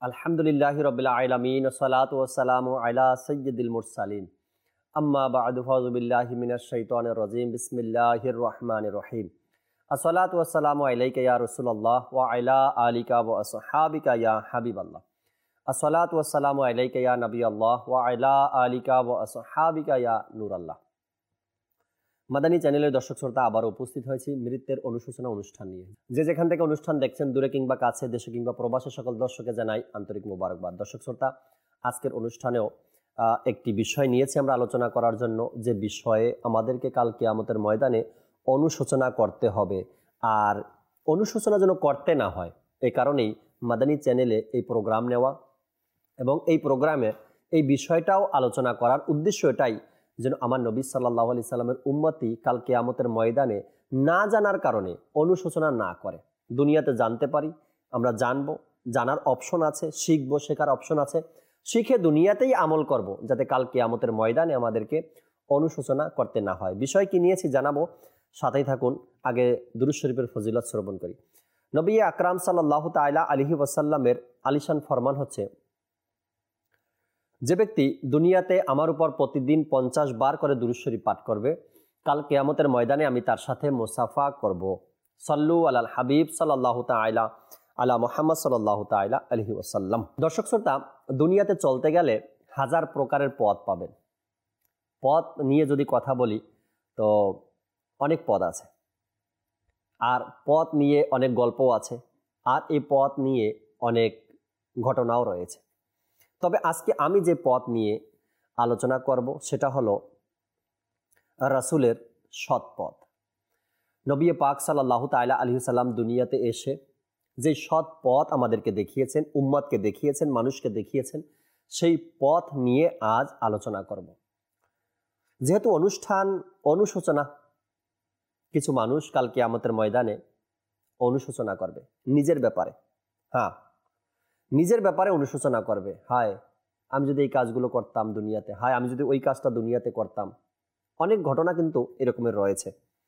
আলহামদুলিল্লাহি রাব্বিল আলামিন ওয়াসসালাতু ওয়াসসালামু আলা সাইয়্যিদিল মুরসালিন আম্মা বা'দু ফাউযু বিল্লাহি মিনাশ শাইতানির রাজীম বিসমিল্লাহির রহমানির রহিম আসসালাতু ওয়াসসালামু আলাইকা ইয়া রাসূলুল্লাহ ওয়া আলা আলিকা ওয়া আসহাবিকা ইয়া হাবিবাল্লাহ আসসালাতু ওয়াসসালামু আলাইকা ইয়া নবিয়াল্লাহ ওয়া আলা আলিকা ওয়া আসহাবিকা ইয়া নূরাল্লাহ। মাদানী চ্যানেলের দর্শক শ্রোতা আবার উপস্থিত হয়েছি মৃত্যুর অনুশোচনা অনুষ্ঠান নিয়ে। যে যেখান থেকে অনুষ্ঠান দেখছেন, দূরে কিংবা কাছে, দেশে কিংবা প্রবাসে, সকল দর্শকে জানাই আন্তরিক মোবারকবাদ। দর্শক শ্রোতা, আজকের অনুষ্ঠানেও একটি বিষয় নিয়েছি আমরা আলোচনা করার জন্য, যে বিষয়ে আমাদেরকে কাল কিয়ামতের ময়দানে অনুশোচনা করতে হবে। আর অনুশোচনা যেন করতে না হয়, এই কারণেই মাদানী চ্যানেলে এই প্রোগ্রাম নেওয়া এবং এই প্রোগ্রামে এই বিষয়টাও আলোচনা করার উদ্দেশ্য এটাই, যেন আমার নবী সাল্লাল্লাহু আলাইহি সাল্লামের উম্মতি কাল কিয়ামতের ময়দানে না জানার কারণে অনুশোচনা না করে। দুনিয়াতে জানতে পারি, আমরা জানবো, জানার অপশন আছে, শিখবো, শেখার অপশন আছে, শিখে দুনিয়াতেই আমল করব, যাতে কাল কিয়ামতের ময়দানে আমাদেরকে অনুশোচনা করতে না হয়। বিষয় কি নিয়েছি জানাবো, সাথেই থাকুন। আগে দুরূদ শরীফের ফজিলত শ্রবণ করি। নবী আকরাম সাল্লাল্লাহু তাআলা আলাইহি ওয়াসাল্লামের আলিশান ফরমান হচ্ছে, যে ব্যক্তি দুনিয়াতে আমার উপর প্রতিদিন 50 বার করে দুরূদ শরীফ পাঠ করবে, কাল কিয়ামতের ময়দানে আমি তার সাথে মুসাফা করব। সাল্লু আলাল হাবিব সাল্লাল্লাহু তাআলা আলা মুহাম্মদ সাল্লাল্লাহু তাআলা আলাইহি ওয়াসাল্লাম। দর্শক শ্রোতা, দুনিয়াতে চলতে গেলে হাজার প্রকারের পথ পাবেন। পথ নিয়ে যদি কথা বলি তো অনেক পথ আছে, আর পথ নিয়ে অনেক গল্পও আছে, আর এই পথ নিয়ে অনেক ঘটনাও রয়েছে। তবে আজকে আমি যে পথ নিয়ে আলোচনা করব সেটা হলো রাসূলের সৎ পথ। নবী পাক সাল্লাল্লাহু তাআলা আলাইহি সাল্লাম দুনিয়াতে এসে যে সৎ পথ আমাদেরকে দেখিয়েছেন, উম্মতকে দেখিয়েছেন, মানুষকে দেখিয়েছেন, সেই পথ নিয়ে আজ আলোচনা করব। যেহেতু অনুষ্ঠান অনুশোচনা, কিছু মানুষ কাল কিয়ামতের ময়দানে অনুশোচনা করবে নিজের ব্যাপারে। নিজের ব্যাপারে অনুশোচনা করবে, হায় আমি যদি এই কাজগুলো করতাম দুনিয়াতে, হায় আমি যদি ওই কাজটা দুনিয়াতে করতাম। অনেক ঘটনা কিন্তু এরকমের রয়েছে।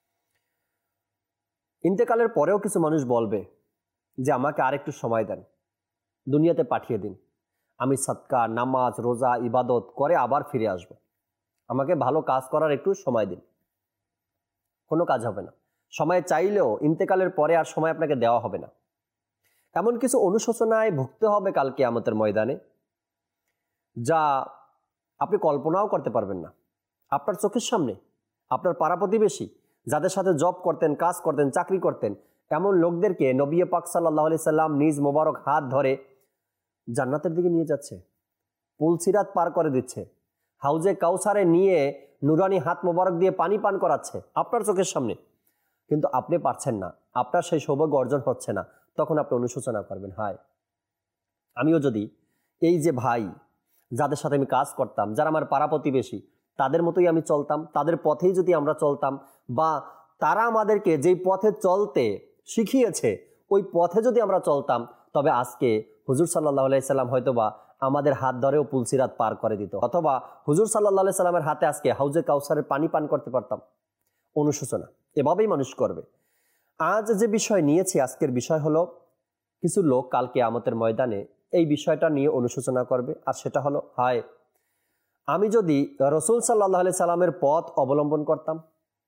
ইন্তেকালের পরেও কিছু মানুষ বলবে যে আমাকে আরেকটু সময় দেন, দুনিয়াতে পাঠিয়ে দিন, আমি সাদকা, নামাজ, রোজা, ইবাদত করে আবার ফিরে আসব, আমাকে ভালো কাজ করার একটু সময় দিন। কোনো কাজ হবে না, সময় চাইলেও ইন্তেকালের পরে আর সময় আপনাকে দেওয়া হবে না। এমন কিছু অনুশোচনায় ভুগতে হবে কাল কিয়ামতের ময়দানে, যা আপনি কল্পনাও করতে পারবেন না। আপনার চোখের সামনে আপনার পাড়া প্রতিবেশী, যাদের সাথে জব করতেন, কাজ করতেন, চাকরি করতেন, এমন লোকদেরকে নবী পাক সাল্লাল্লাহু আলাইহি সাল্লাম নিজ মোবারক হাত ধরে জান্নাতের দিকে নিয়ে যাচ্ছে, পুলসিরাত পার করে দিচ্ছে, হাউজে কাউসারে নিয়ে নুরানি হাত মোবারক দিয়ে পানি পান করাচ্ছে আপনার চোখের সামনে। কিন্তু আপনি পারছেন না, আপনার সেই সৌভাগ্য অর্জন হচ্ছে না। তখন আপনি অনুশোচনা করবেন, হায় আমিও যদি এই যে ভাই যাদের সাথে আমি কাজ করতাম, যারা আমার পাড়া প্রতিবেশী, তাদের মতোই আমি চলতাম, তাদের পথেই যদি আমরা চলতাম, বা তারা আমাদেরকে যেই পথে চলতে শিখিয়েছে ওই পথে যদি আমরা চলতাম, তবে আজকে হুজুর সাল্লাল্লাহু আলাইহি সাল্লাম হয়তোবা আমাদের হাত ধরেও পুলসিরাত পার করে দিত, অথবা হুজুর সাল্লাল্লাহু আলাইহি সাল্লামের হাতে আজকে হাউজে কাউসারের পানি পান করতে পারতাম। অনুশোচনা এভাবেই মানুষ করবে। আজ যে বিষয় নিয়েছি, আজকের বিষয় হলো কিছু লোক কাল কিয়ামতের ময়দানে এই বিষয়টা নিয়ে অনুশোচনা করবে, আর সেটা হলো, হায় আমি যদি রাসূল সাল্লাল্লাহু আলাইহি সাল্লামের পথ অবলম্বন করতাম।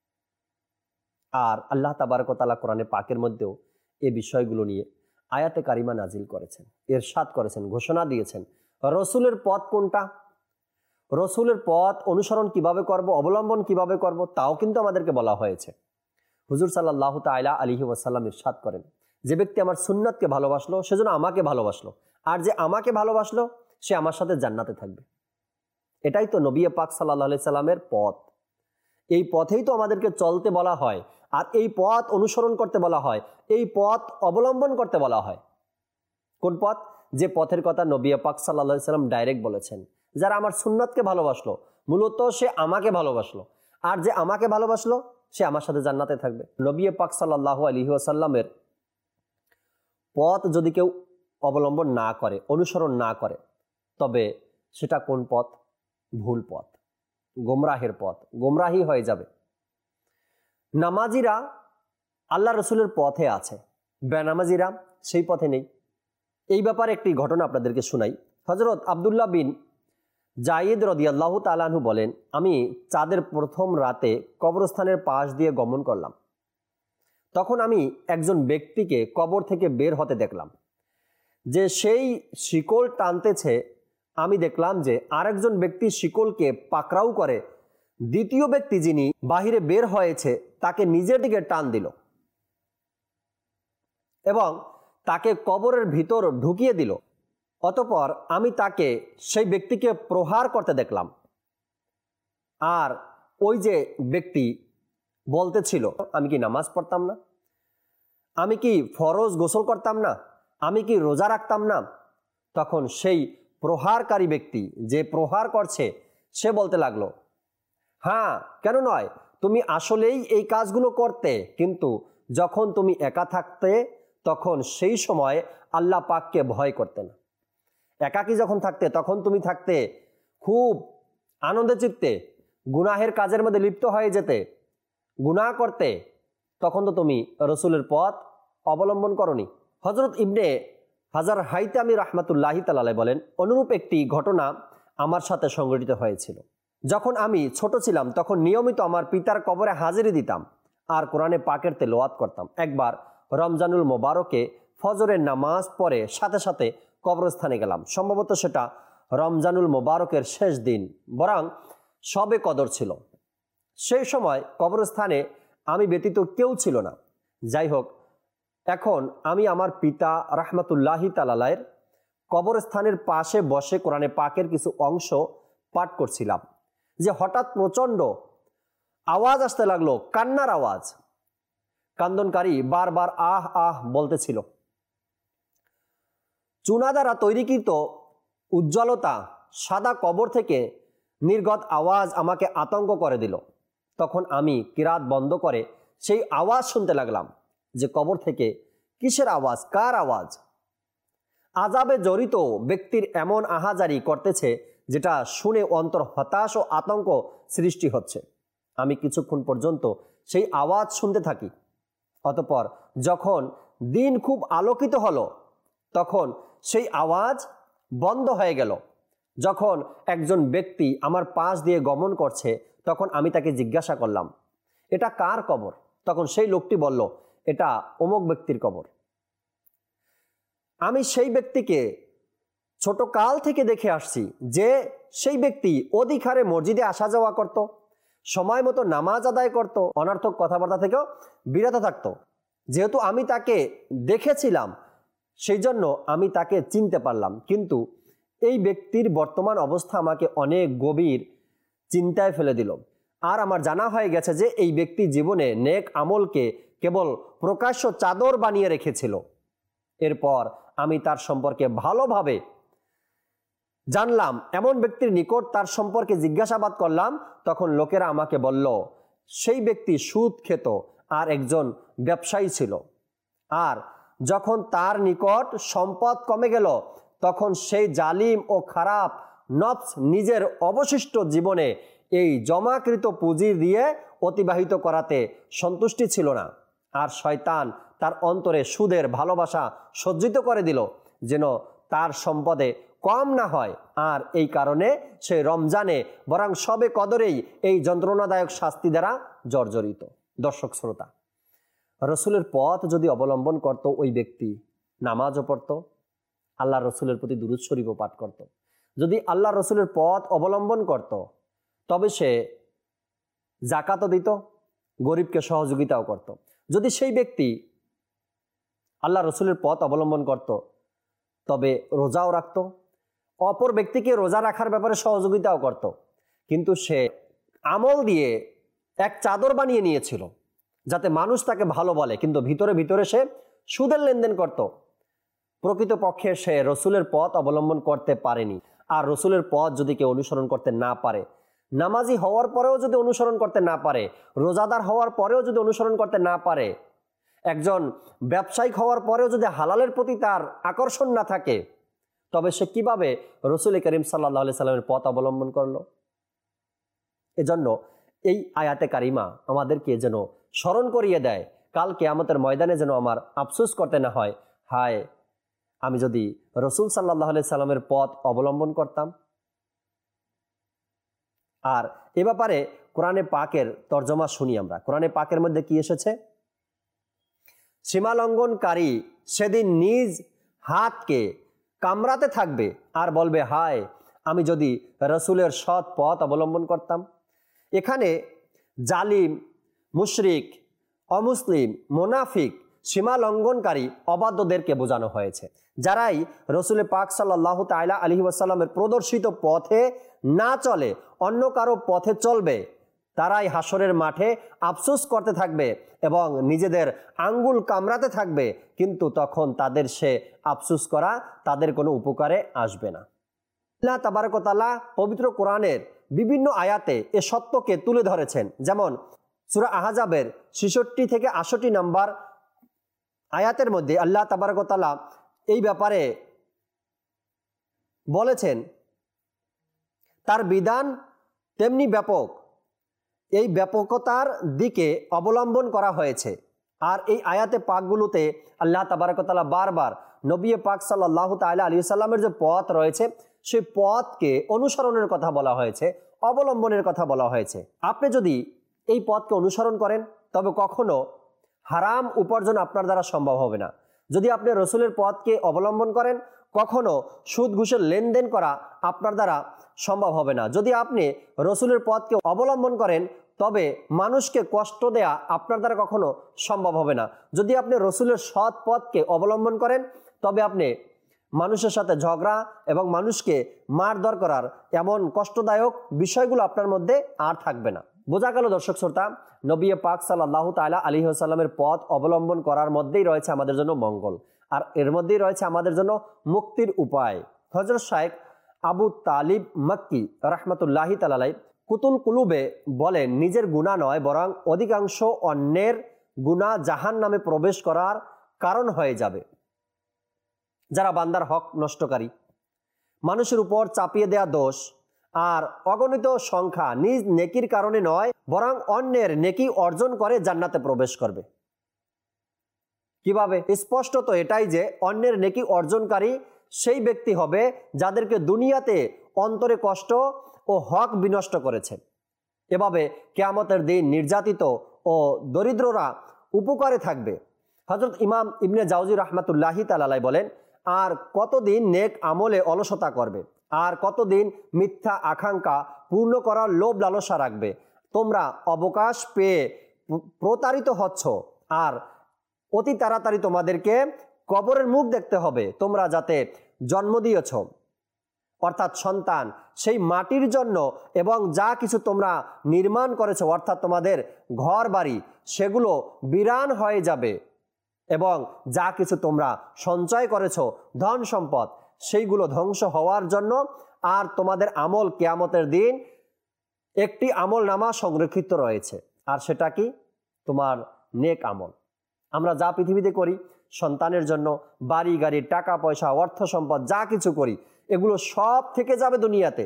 আর আল্লাহ তাবারক ওয়া তাআলা কোরআনে পাকের মধ্যেও এই বিষয়গুলো নিয়ে আয়াতে কারিমা নাজিল করেছেন, ইরশাদ করেছেন, ঘোষণা দিয়েছেন। রাসূলের পথ কোনটা, রাসূলের পথ অনুসরণ কিভাবে করব, অবলম্বন কিভাবে করব, তাও কিন্তু আমাদেরকে বলা হয়েছে। হুজুর সাল্লাল্লাহু তাআলা আলাইহি ওয়াসাল্লাম ইরশাদ করেন, যে ব্যক্তি আমার সুন্নাতকে ভালোবাসলো সেজন্য আমাকে ভালোবাসলো, আর যে আমাকে ভালোবাসলো সে আমার সাথে জান্নাতে থাকবে। এটাই তো নবী পাক সাল্লাল্লাহু আলাইহি সাল্লামের পথ। এই পথেই তো আমাদেরকে চলতে বলা হয়, আর এই পথ অনুসরণ করতে বলা হয়, এই পথ অবলম্বন করতে বলা হয়। কোন পথ? যে পথের কথা নবী পাক সাল্লাল্লাহু আলাইহি সাল্লাম ডাইরেক্ট বলেছেন, যারা আমার সুন্নাতকে ভালোবাসলো মূলত সে আমাকে ভালোবাসলো, আর যে আমাকে ভালোবাসলো সে আমার সাথে জান্নাতে থাকবে। নবী পাক সাল্লাল্লাহু আলাইহি ওয়াসাল্লামের পথ যদি কেউ অবলম্বন না করে, অনুসরণ না করে, তবে সেটা কোন পথ? ভুল পথ, গোমরাহের পথ, গোমরাহি হয়ে যাবে। নামাজিরা আল্লাহ রসুলের পথে আছে, বেনামাজিরা সেই পথে নেই। এই ব্যাপারে একটি ঘটনা আপনাদেরকে শোনাই। হযরত আব্দুল্লাহ বিন জায়েদ রাদিয়াল্লাহু তাআলা আনহু বলেন, আমি চাঁদের প্রথম রাতে কবরস্থানের পাশ দিয়ে গমন করলাম। তখন আমি একজন ব্যক্তিকে কবর থেকে বের হতে দেখলাম, যে সেই শিকল টানতেছে। আমি দেখলাম যে আরেকজন ব্যক্তি শিকলকে পাকড়াও করে দ্বিতীয় ব্যক্তি যিনি বাহিরে বের হয়েছে তাকে নিজের দিকে টান দিল এবং তাকে কবরের ভিতর ঢুকিয়ে দিল। অতঃপর আমি তাকে সেই ব্যক্তিকে প্রহার করতে দেখলাম। আর ওই যে ব্যক্তি বলতেছিল, আমি কি নামাজ পড়তাম না, আমি কি ফরজ গোসল করতাম না, আমি কি রোজা রাখতাম না। তখন সেই প্রহারকারী ব্যক্তি, যে প্রহার করছে, সে বলতে লাগলো, হ্যাঁ কেন নয়, তুমি আসলেই এই কাজগুলো করতে, কিন্তু যখন তুমি একা থাকতে তখন সেই সময় আল্লাহ পাককে ভয় করতে না। একাকী যখন থাকতে তখন তুমি থাকতে খুব আনন্দে চিত্তে, গুনাহের কাজের মধ্যে লিপ্ত হয়ে যেতে, গুনাহ করতে, তখন তো তুমি রসুলের পথ অবলম্বন করনি। হযরত ইবনে হাজার হাইতামি রাহমাতুল্লাহি তাআলা বলেন, অনুরূপ একটি ঘটনা আমার সাথে সংঘটিত হয়েছিল। যখন আমি ছোট ছিলাম তখন নিয়মিত আমার পিতার কবরে হাজিরি দিতাম আর কোরআনে পাকের তেলাওয়াত করতাম। একবার রমজানুল মোবারকে ফজরের নামাজ পড়ে সাথে সাথে কবরস্থানে গেলাম। সম্ভবত সেটা রমজানুল মোবারকের শেষ দিন, বরং শবে কদর ছিল। সেই সময় কবরস্থানে আমি ব্যতীত কেউ ছিল না। যাই হোক, এখন আমি আমার পিতা রাহমাতুল্লাহি তাআলার কবরস্থানের পাশে বসে কোরআনে পাকের কিছু অংশ পাঠ করছিলাম, যে হঠাৎ প্রচণ্ড আওয়াজ আসতে লাগলো, কান্নার আওয়াজ। কান্দনকারী বারবার আহ আহ বলতেছিল। চুনা দ্বারা তৈরিকৃত উজ্জ্বলতা সাদা কবর থেকে নির্গত আওয়াজ আমাকে আতঙ্ক করে দিল। তখন আমি কিরাত বন্ধ করে সেই আওয়াজ শুনতে লাগলাম, যে কবর থেকে কিসের আওয়াজ, কার আওয়াজ। আযাবে জড়িত ব্যক্তির এমন আহাজারি করতেছে যেটা শুনে অন্তর হতাশ ও আতঙ্ক সৃষ্টি হচ্ছে। আমি কিছুক্ষণ পর্যন্ত সেই আওয়াজ শুনতে থাকি। অতঃপর যখন দিন খুব আলোকিত হলো তখন সেই আওয়াজ বন্ধ হয়ে গেল। যখন একজন ব্যক্তি আমার পাশ দিয়ে গমন করছে তখন আমি তাকে জিজ্ঞাসা করলাম, এটা কার কবর? তখন সেই লোকটি বলল, এটা অমুক ব্যক্তির কবর। আমি সেই ব্যক্তিকে ছোট কাল থেকে দেখে আসছি, যে সেই ব্যক্তি অধিক হারে মসজিদে আসা যাওয়া করত, সময় মতো নামাজ আদায় করত, অনর্থক কথাবার্তা থেকেও বিরত থাকত। যেহেতু আমি তাকে দেখেছিলাম সেই জন্য আমি তাকে চিনতে পারলাম। কিন্তু এই ব্যক্তির বর্তমান অবস্থা আমাকে অনেক গভীর চিন্তায় ফেলে দিল। আর আমার জানা হয়ে গেছে যে এই ব্যক্তি জীবনে নেক আমলকে কেবল প্রকাশ্য চাদর বানিয়ে রেখেছিল। এরপর আমি তার সম্পর্কে ভালোভাবে জানলাম, এমন ব্যক্তির নিকট তার সম্পর্কে জিজ্ঞাসাবাদ করলাম। তখন লোকেরা আমাকে বলল, সেই ব্যক্তি সুদ খেত আর একজন ব্যবসায়ী ছিল। আর যখন তার নিকট সম্পদ কমে গেল তখন সেই জালিম ও খারাপ নফস নিজের অবশিষ্ট জীবনে এই জমাকৃত পুঁজি দিয়ে অতিবাহিত করাতে সন্তুষ্টি ছিল না। আর শয়তান তার অন্তরে সুদের ভালোবাসা সজ্জিত করে দিল, যেন তার সম্পদে কম না হয়। আর এই কারণে সে রমজানে বরং শবে কদরেই এই যন্ত্রণাদায়ক শাস্তি দ্বারা জর্জরিত। দর্শক শ্রোতা, রসুলের পথ যদি অবলম্বন করত ওই ব্যক্তি, নামাজও পড়ত, আল্লাহ রসুলের প্রতি দুরূদ শরীফও পাঠ করত, যদি আল্লাহ রসুলের পথ অবলম্বন করত তবে সে জাকাতও দিত, গরিবকে সহযোগিতাও করত। যদি সেই ব্যক্তি আল্লাহ রসুলের পথ অবলম্বন করত তবে রোজাও রাখত, অপর ব্যক্তিকে রোজা রাখার ব্যাপারে সহযোগিতাও করত। কিন্তু সে আমল দিয়ে এক চাদর বানিয়ে নিয়েছিল যাতে মানুষ তাকে ভালো বলে, কিন্তু ভিতরে ভিতরে সে সুদের লেনদেন করত। প্রকৃতপক্ষে সে রসুলের পথ অবলম্বন করতে পারেনি। আর রসুলের পথ যদি কেউ অনুসরণ করতে না পারে, নামাজি হওয়ার পরেও যদি অনুসরণ করতে না পারে, রোজাদার হওয়ার পরেও যদি অনুসরণ করতে না পারে, একজন ব্যবসায়িক হওয়ার পরেও যদি হালালের প্রতি তার আকর্ষণ না থাকে, তবে সে কিভাবে রসুল করিম সাল্লাল্লাহু আলাইহি সাল্লামের পথ অবলম্বন করলো? এজন্য এই আয়াতে কারিমা আমাদেরকে যেন স্মরণ করিয়ে দেয়, কাল কিয়ামতের ময়দানে যেন আমার আফসোস করতে না হয়, হায় আমি যদি রসুল সাল্লাল্লাহু আলাইহি সাল্লামের পথ অবলম্বন করতাম। আর এ ব্যাপারে কোরআনে পাকের তর্জমা শুনি আমরা। কোরআনে পাকের মধ্যে কি এসেছে? সীমা লঙ্ঘনকারী সেদিন নিজ হাতকে কামড়াতে থাকবে আর বলবে, হায় আমি যদি রসুলের সৎ পথ অবলম্বন করতাম। এখানে জালিম, মুশরিক, অমুসলিম, মুনাফিক, সীমা লঙ্ঘনকারী, অবাধ্যদেরকে বোঝানো হয়েছে। যারাই রসুল পাক সাল্লাল্লাহু তাআলা আলাইহি ওয়াসাল্লামের প্রদর্শিত পথে না চলে, অন্য কারো পথে চলবে, তারাই হাসরের মাঠে আফসোস করতে থাকবে এবং নিজেদের আঙ্গুল কামড়াতে থাকবে, কিন্তু তখন তাদের সে আফসোস করা তাদের কোনো উপকারে আসবে না। আল্লাহ তাবারক ওয়া তাআলা পবিত্র কোরআনের বিভিন্ন আয়াতে এ সত্যকে তুলে ধরেছেন। যেমন সূরা আহজাবের 66 থেকে 68 নম্বর আয়াতের মধ্যে আল্লাহ তাবারক ওয়া তাআলা এই ব্যাপারে বলেছেন, তার বিধান তেমনি ব্যাপক, এই ব্যাপকতার দিকে অবলম্বন করা হয়েছে। আর এই আয়াতে পাকগুলোতে আল্লাহ তাবারক ওয়া তাআলা বারবার নবী পাক সাল্লাল্লাহু তাআলা আলাইহি সাল্লামের যে পথ রয়েছে সেই পথকে অনুসরণের কথা বলা হয়েছে, অবলম্বনের কথা বলা হয়েছে। আপনি যদি এই পথকে অনুসরণ করেন তবে কখনো হারাম উপার্জন আপনার দ্বারা সম্ভব হবে না। যদি আপনি রসুলের পথকে অবলম্বন করেন, কখনো সুদ ঘুষের লেনদেন করা আপনার দ্বারা সম্ভব হবে না। যদি আপনি রসুলের পথকে অবলম্বন করেন তবে মানুষকে কষ্ট দেয়া আপনার দ্বারা কখনো সম্ভব হবে না। যদি আপনি রসুলের সৎ পথকে অবলম্বন করেন তবে আপনি মানুষের সাথে ঝগড়া এবং মানুষকে মারধর করার এমন কষ্টদায়ক বিষয়গুলো আপনার মধ্যে আর থাকবে না। বোঝা গেল দর্শক শ্রোতা, নবী পাক সাল্লাল্লাহু তাআলা আলাইহি ওয়াসাল্লামের পথ অবলম্বন করার মধ্যেই রয়েছে আমাদের জন্য মঙ্গল, আর এর মধ্যেই রয়েছে আমাদের জন্য মুক্তির উপায়। হযরত শাইখ আবু তালিব মক্কি রাহমাতুল্লাহি তাআলা আলাইহি কুতুল কুলুবে বলেন, নিজের গুনাহ নয় বরং অধিকাংশ অন্যের গুনাহ জাহান্নামে প্রবেশ করার কারণ হয়ে যাবে। যারা বান্দার হক নষ্টকারী, মানুষের উপর চাপিয়ে দেয়া দোষ আর অগণিত সংখ্যা নিজ নেকির কারণে নয় বরং অন্যের নেকি অর্জন করে জান্নাতে প্রবেশ করবে। কিভাবে? স্পষ্টত এটাই যে অন্যের নেকি অর্জনকারী সেই ব্যক্তি হবে যাদেরকে দুনিয়াতে অন্তরে কষ্ট ও হক বিনষ্ট করেছে। এভাবে কিয়ামতের দিন নির্যাতিত ও দরিদ্ররা উপকারে থাকবে। হযরত ইমাম ইবনে জাওজি রাহমাতুল্লাহি তাআলা আলাইহি বলেন, আর কতদিন নেক আমলে অলসতা করবে, আর কতদিন মিথ্যা আকাঙ্ক্ষা পূর্ণ করার লোভ লালসা রাখবে। তোমরা অবকাশ পেয়ে প্রতারিত হচ্ছ, আর অতি তাড়াতাড়ি তোমাদেরকে কবরের মুখ দেখতে হবে। তোমরা যাতে জন্ম দিয়েছ অর্থাৎ সন্তান, সেই মাটির জন্য এবং যা কিছু তোমরা নির্মাণ করেছো অর্থাৎ তোমাদের ঘর বাড়ি, সেগুলো বিরান হয়ে যাবে এবং যা কিছু তোমরা সঞ্চয় করেছো ধন সম্পদ, সেইগুলো ধ্বংস হওয়ার জন্য। আর তোমাদের আমল কিয়ামতের দিন একটি আমল নামা সংরক্ষিত রয়েছে, আর সেটা কি? তোমার নেক আমল। আমরা যা পৃথিবীতে করি সন্তানের জন্য, বাড়ি গাড়ি, টাকা পয়সা, অর্থ সম্পদ যা কিছু করি, এগুলো সব থেকে যাবে দুনিয়াতে,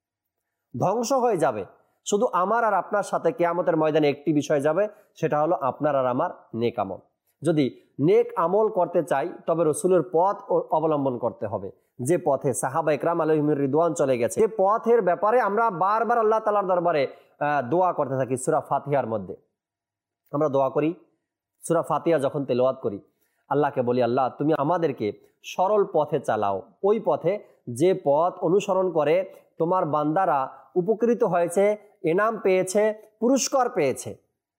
ধ্বংস হয়ে যাবে। শুধু আমার আর আপনার সাথে কিয়ামতের ময়দানে একটি বিষয় যাবে, সেটা হলো আপনার আর আমার নেক আমল। যদি নেক আমল করতে চাই তবে রসুলের পথ অবলম্বন করতে হবে, যে পথে সাহাবা ইকরাম আলাইহিমুর রিদওয়ান চলে গেছে। যে পথের ব্যাপারে আমরা বারবার আল্লাহ তাআলার দরবারে দোয়া করতে থাকি। সূরা ফাতিহার মধ্যে আমরা দোয়া করি, সূরা ফাতিহা যখন তেলাওয়াত করি আল্লাহকে বলি, আল্লাহ তুমি আমাদেরকে সরল পথে চালাও, ওই পথে যে পথ অনুসরণ করে তোমার বান্দারা উপকৃত হয়েছে, ইনাম পেয়েছে, পুরস্কার পেয়েছে।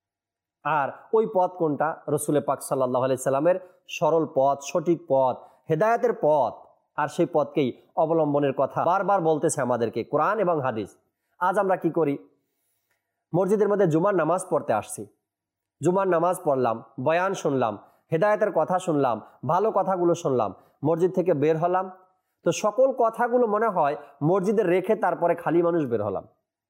আর ওই পথ কোনটা? রসুল পাক সাল্লাল্লাহু আলাইহি সাল্লামের সরল পথ, সঠিক পথ, হেদায়েতের পথ। আর সেই পথকেই অবলম্বনের কথা বারবার বলতেছে আমাদেরকে কোরআন এবং হাদিস। আজ আমরা কি করি? মসজিদের মধ্যে জুমার নামাজ পড়তে আসছি, জুমার নামাজ পড়লাম, বয়ান শুনলাম, হেদায়েতের কথা শুনলাম, ভালো কথাগুলো শুনলাম, মসজিদ থেকে বের হলাম, তো সকল কথাগুলো মনে হয় মসজিদে রেখে তারপরে খালি মানুষ বের হলাম।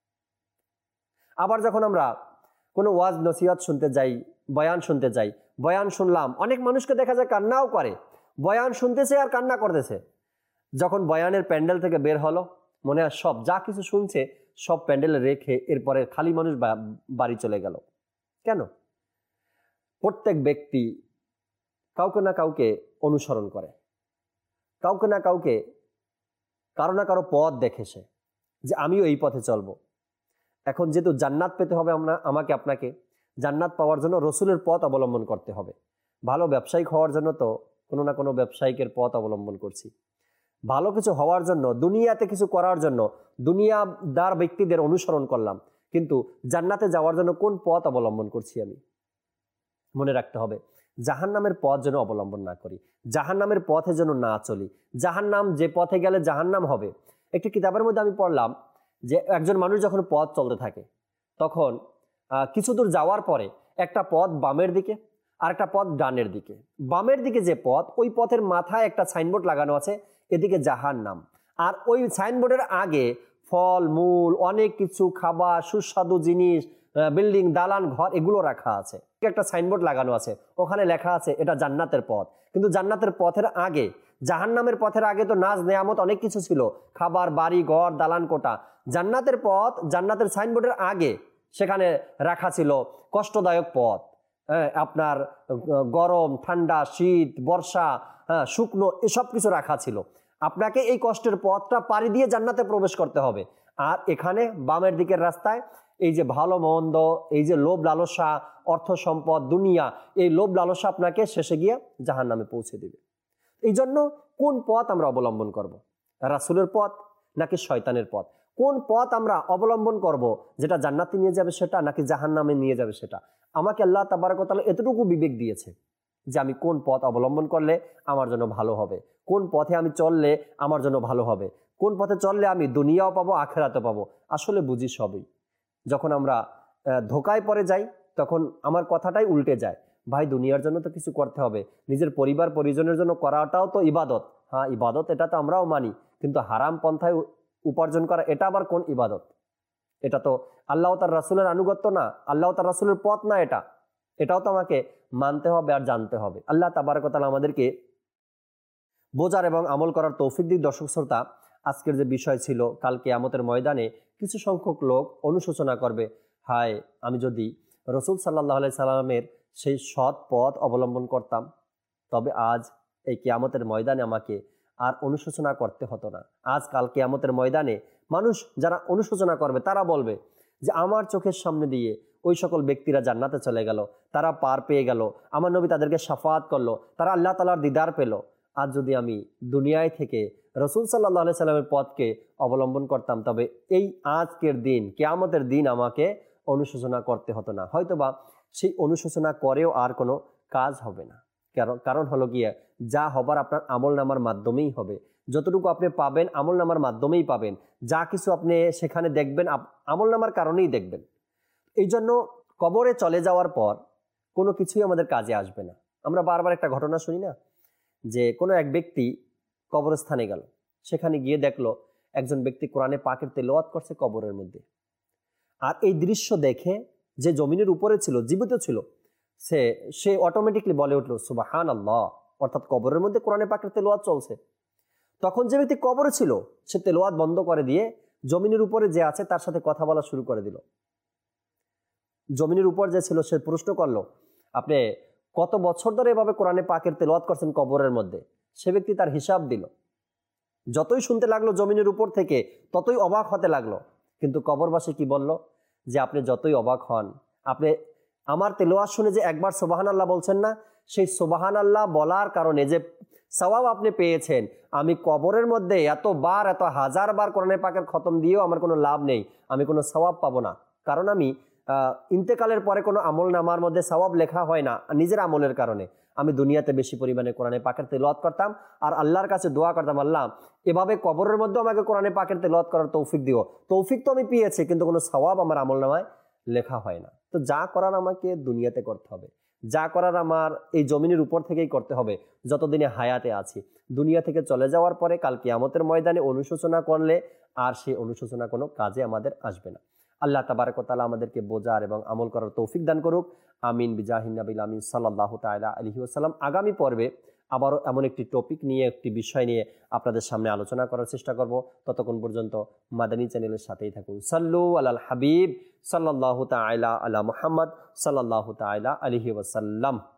আবার যখন আমরা কোনো ওয়াজ নসিহত শুনতে যাই, বয়ান শুনতে যাই, বয়ান শুনলাম, অনেক মানুষকে দেখা যায় কান্নাও করে, বয়ান শুনতেছে আর কান্না করতেছে। যখন বয়ানের প্যান্ডেল থেকে বের হলো, মনে হয় সব যা কিছু শুনছে সব প্যান্ডেলে রেখে এরপরে খালি মানুষ বাড়ি চলে গেল। কেন? প্রত্যেক ব্যক্তি কাউকে না কাউকে অনুসরণ করে। কাউকে না কাউকে, কারো না কারো পথ দেখে সে যে আমিও এই পথে চলবো। এখন যেহেতু জান্নাত পেতে হবে আমাকে আপনাকে, জান্নাত পাওয়ার জন্য রসুলের পথ অবলম্বন করতে হবে। ভালো ব্যবসায়িক হওয়ার জন্য তো কোনো না কোনো ব্যবসায়িকের পথ অবলম্বন করছি। ভালো কিছু হওয়ার জন্য, দুনিয়াতে কিছু করার জন্য দুনিয়াদার ব্যক্তিদের অনুসরণ করলাম, কিন্তু জান্নাতে যাওয়ার জন্য কোন পথ অবলম্বন করছি আমি? মনে রাখতে হবে, জাহান্নামের পথ যেন অবলম্বন না করি, জাহান্নামের পথে যেন না চলি। জাহান্নাম, যে পথে গেলে জাহান্নাম হবে। একটি কিতাবের মধ্যে আমি পড়লাম যে একজন মানুষ যখন পথ চলতে থাকে তখন কিছু দূর যাওয়ার পরে একটা পথ বামের দিকে আর একটা পথ ডানের দিকে। বামের দিকে যে পথ, ওই পথের মাথায় একটা সাইনবোর্ড লাগানো আছে, এদিকে জাহান্নাম। আর ওই সাইনবোর্ডের আগে ফল মূল, অনেক কিছু খাবার, সুস্বাদু জিনিস, বিল্ডিং, দালান ঘর, এগুলো রাখা আছে। একটা সাইনবোর্ড লাগানো আছে, ওখানে লেখা আছে এটা জান্নাতের পথ। কিন্তু জান্নাতের পথের আগে, জাহান্নামের পথের আগে তো নাজ নেয়ামত অনেক কিছু ছিল, খাবার, বাড়ি ঘর, দালান কোটা। জান্নাতের পথ, জান্নাতের সাইনবোর্ডের আগে সেখানে রাখা ছিল কষ্টদায়ক পথ। আপনার গরম, ঠান্ডা, শীত, বর্ষা, শুকনো, এসব কিছু রাখা ছিল। আপনাকে এই কষ্টের পথটা পাড়ি দিয়ে জান্নাতে প্রবেশ করতে হবে। আর এখানে বামের দিকের রাস্তায় এই যে ভালো মন্দ, এই যে লোভ লালসা, অর্থ সম্পদ, দুনিয়া, এই লোভ লালসা আপনাকে শেষে গিয়ে জাহান্নামে পৌঁছে দিবে। এই জন্য কোন পথ আমরা অবলম্বন করব? রাসূলের পথ নাকি শয়তানের পথ? কোন পথ আমরা অবলম্বন করব যেটা জান্নাতে নিয়ে যাবে সেটা, নাকি জাহান্নামে নিয়ে যাবে সেটা? আমাকে আল্লাহ তাবারক ওয়া তাআলা এতটুকু বিবেক দিয়েছে যে আমি কোন পথ অবলম্বন করলে আমার জন্য ভালো হবে, কোন পথে আমি চললে আমার জন্য ভালো হবে, কোন পথে চললে আমি দুনিয়াও পাবো, আখিরাতও পাবো। আসলে বুঝি সবই। যখন আমরা ধোকায় পড়ে যাই তখন আমার কথাটাই উল্টে যায়। ভাই, দুনিয়ার জন্য তো কিছু করতে হবে, নিজের পরিবার পরিজনের জন্য করাটাও তো ইবাদত। হ্যাঁ, ইবাদত, এটা তো আমরাও মানি, কিন্তু হারাম পন্থায় উপার্জন করা, এটা আবার কোন ইবাদত? এটা তো আল্লাহ তার রাসূলের আনুগত্য না, আল্লাহ তার রাসূলের পথ না। এটাও তো আমাকে মানতে হবে আর জানতে হবে। আল্লাহ তাবারক ওয়া তাআলা আমাদেরকে বোঝার এবং আমল করার তৌফিক দিক। দর্শক শ্রোতা, আজকের যে বিষয় ছিল, কাল কিয়ামতের ময়দানে কিছু সংখ্যক লোক অনুশোচনা করবে, হায়, আমি যদি রাসূল সাল্লাল্লাহু আলাইহি সাল্লামের সেই সৎ পথ অবলম্বন করতাম, তবে আজ এই কিয়ামতের ময়দানে আমাকে আর অনুশোচনা করতে হতো না। আজ কাল কিয়ামতের ময়দানে মানুষ যারা অনুশোচনা করবে, তারা বলবে যে আমার চোখের সামনে দিয়ে ওই সকল ব্যক্তিরা জান্নাতে চলে গেল, তারা পার পেয়ে গেল, আমার নবী তাদেরকে শাফাআত করলো, তারা আল্লাহ তাআলার দিদার পেল। আজ যদি আমি দুনিয়ায় থেকে রাসূল সাল্লাল্লাহু আলাইহি সাল্লামের পথকে অবলম্বন করতাম, তবে এই আজকের দিন, কিয়ামতের দিন আমাকে অনুশোচনা করতে হতো না। হয়তোবা সেই অনুশোচনা করেও আর কোনো কাজ হবে না। কারণ হলো গিয়ে, যা হবার আপনার আমল নামার মাধ্যমেই হবে। যতটুকু আপনি পাবেন আমল নামার মাধ্যমেই পাবেন। যা কিছু আপনি সেখানে দেখবেন আমল নামার কারণেই দেখবেন। এই জন্য কবরে চলে যাওয়ার পর কোনো কিছুই আমাদের কাজে আসবে না। আমরা বারবার একটা ঘটনা শুনি না, যে কোনো এক ব্যক্তি কবরস্থানে গেল, সেখানে গিয়ে দেখলো একজন ব্যক্তি কোরআনে পাকের তেলাওয়াত করছে কবরের মধ্যে। আর এই দৃশ্য দেখে যে জমিনের উপরে ছিল, জীবিত ছিল, সে অটোমেটিকলি বলে উঠলো সুবহানাল্লাহ, অর্থাৎ কবরের মধ্যে কোরআনে পাকের তেলাওয়াত চলছে। তখন যে ব্যক্তি কবরে ছিল সে তেলাওয়াত বন্ধ করে দিয়ে জমিনের উপরে যে আছে তার সাথে কথা বলা শুরু করে দিল। জমিনের উপর যে ছিল সে প্রশ্ন করলো, আপনি কত বছর ধরে এভাবে কোরআনে পাকের তেলাওয়াত করছেন কবরের মধ্যে? সে ব্যক্তি তার হিসাব দিল। যতই শুনতে লাগলো জমিনের উপর থেকে, ততই অবাক হতে লাগলো। কিন্তু কবরবাসী কি বলল, যে আপনি যতই অবাক হন, আপনি আমার তেলাওয়াত শুনে যে একবার সুবহানাল্লাহ বলছেন না, সেই সুবহানাল্লাহ বলার কারণে যে সওয়াব আপনি পেয়েছেন, আমি কবরের মধ্যে এত হাজার বার কোরআনে পাকের খতম দিয়েও আমার কোনো লাভ নেই, আমি কোনো সওয়াব পাবো না। কারণ আমি ইন্তেকালের পরে কোনো আমল নামার মধ্যে সওয়াব লেখা হয় না নিজের আমলের কারণে। আমি দুনিয়াতে বেশি পরিমাণে কোরআনে পাকের তেলাওয়াত করতাম আর আল্লাহর কাছে দোয়া করতাম, আল্লাহ এভাবে কবরের মধ্যে আমাকে কোরআনে পাকের তেলাওয়াত করার তৌফিক দিও। তৌফিক তো আমি পেয়েছি, কিন্তু কোনো সওয়াব আমার আমল নামায় লেখা হয় না। তো যা করার আমাকে দুনিয়াতে করতে হবে, যা করার আমার এই জমিনের উপর থেকেই করতে হবে যতদিনে হায়াতে আছি। দুনিয়া থেকে চলে যাওয়ার পরে কাল কিয়ামতের ময়দানে অনুশোচনা করলে আর সেই অনুশোচনা কোনো কাজে আমাদের আসবে না। আল্লাহ তাবারক ওয়া তাআলা আমাদেরকে বোঝার এবং আমল করার তৌফিক দান করুক। আমিন বিজাহিন নবিল আমিন সাল্লাল্লাহু তাআলা আলাইহি ওয়াসাল্লাম। আগামী পর্বে আবারও এমন একটি টপিক নিয়ে, একটি বিষয় নিয়ে আপনাদের সামনে আলোচনা করার চেষ্টা করব। ততক্ষণ পর্যন্ত মাদানী চ্যানেলের সাথেই থাকুন। সাল্লু আলাল হাবিব সাল্লাল্লাহু তাআলা আলা মুহাম্মদ সাল্লাল্লাহু তাআলা আলাইহি ওয়াসাল্লাম।